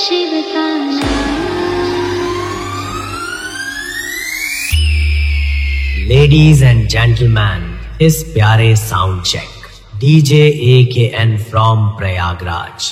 शिव का Ladies and gentlemen, इस प्यारे sound check DJ AKN from Prayagraj.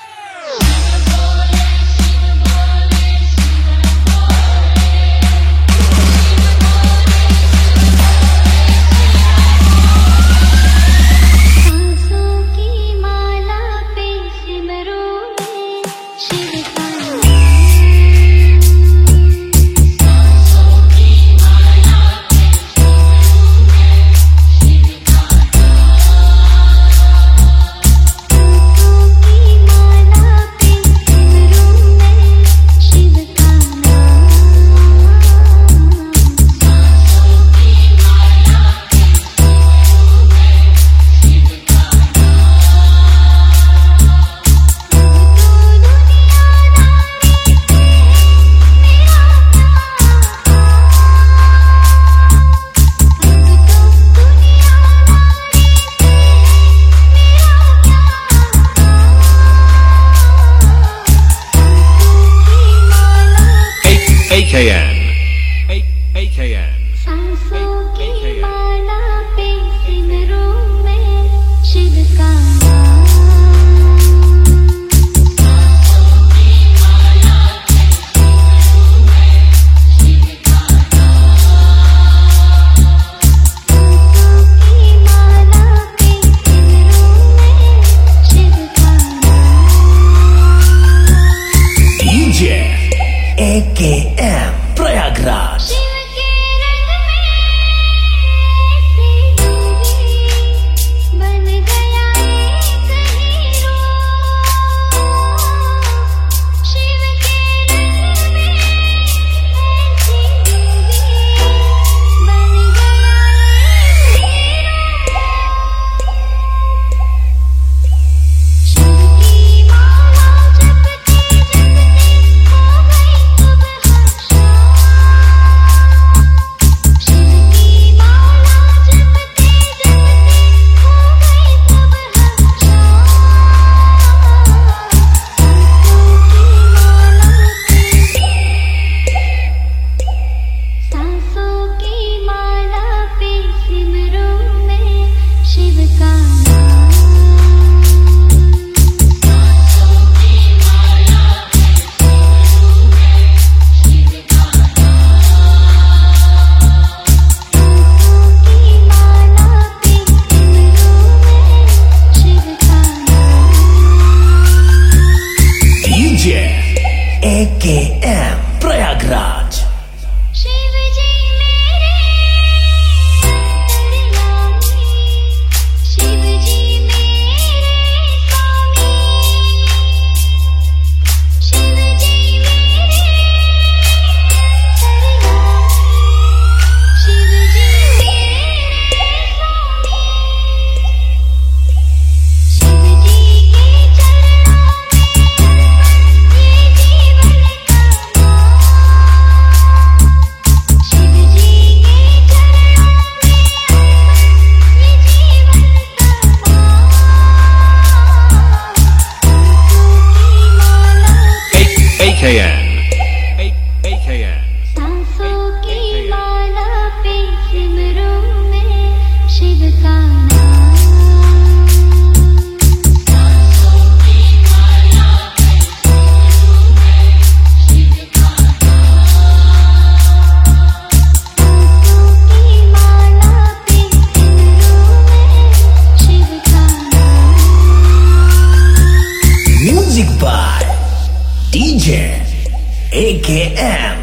AKN सांसों की माला पे सिमरूं मैं शिव का नाम। सांसों की माला पे सिमरूं मैं शिव का नाम। सांसों की माला पे सिमरूं मैं शिव का नाम। DJ AKN Prayagraj. AKN Prayagraj. Shiv जी मेरे अंतर्यामी, शिव जी मेरे स्वामी, शिव जी मेरे अंतर्यामी, शिव जी मेरे स्वामी, शिव जी के चरणों में ये जीवन का शिव जी के चरणों में ये जीवन का सांसों की माला पे सिमरूं मैं शिव का नाम। सांसों की माला पे सिमरूं मैं शिव का नाम। सांसों की माला पे सिमरूं मैं शिव का नाम। Music by DJ AKN